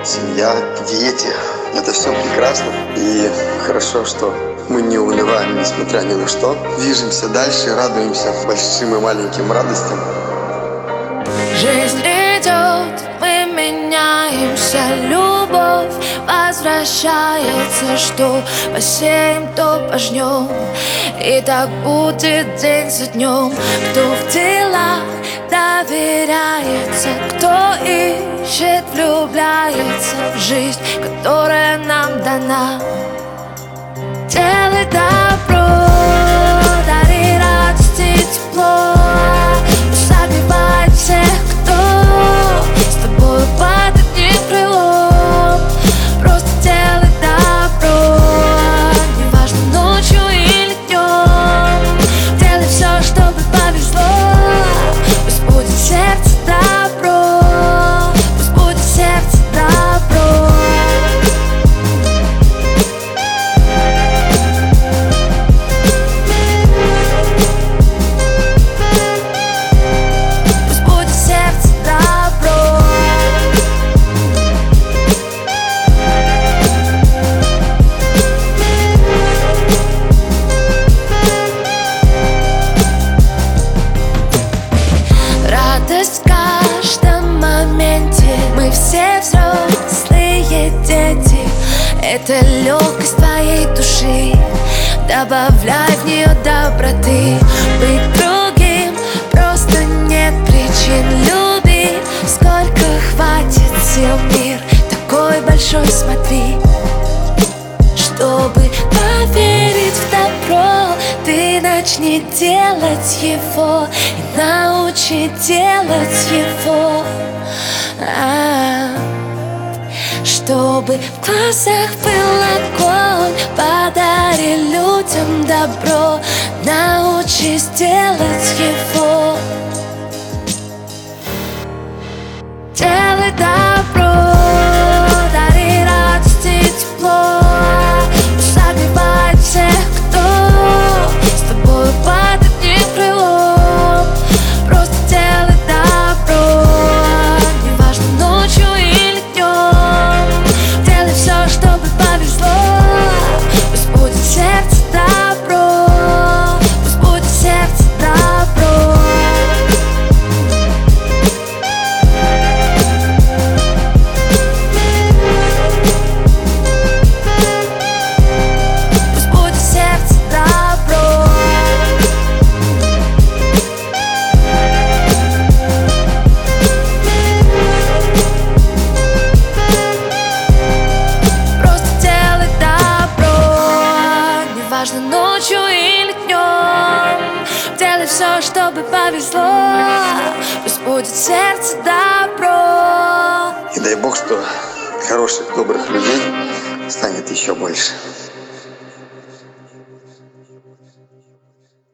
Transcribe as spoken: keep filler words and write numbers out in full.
семья, дети. Это все прекрасно. И хорошо, что мы не унываем, несмотря ни на что. Движемся дальше, радуемся большим и маленьким радостям. Жизнь идет, мы меняемся, любовь возвращается, что посеем, то пожнем. И так будет день за днем. Кто в делах доверяется, кто ищет, влюбляется в жизнь, которая нам дана. Делай добро, дари радость и тепло, согревай всех, кто с тобой под одним крылом. Просто делай добро, неважно ночью или днем. Делай все, чтобы повезло, пусть будет сердце добро, пусть будет сердце добро. В каждом моменте мы все взрослые дети. Это легкость твоей души, добавляй в нее доброты. Быть другим просто нет причин любить. Сколько хватит сил, мир такой большой, смотри. Чтобы поверить в добро, ты начни делать его и научи делать его. А-а-а. Чтобы в глазах был огонь, подари людям добро, научись делать его. Делай добро, дари радость и тепло, согревай всех, кто с тобой под одним крылом. Просто делай добро, неважно ночью или днем. Делай все, чтобы повезло, пусть будет сердце добро, пусть будет сердце добро. Важно ночью или днем. Делай все, чтобы повезло, пусть будет сердце добро. И дай Бог, что хороших, добрых людей станет еще больше.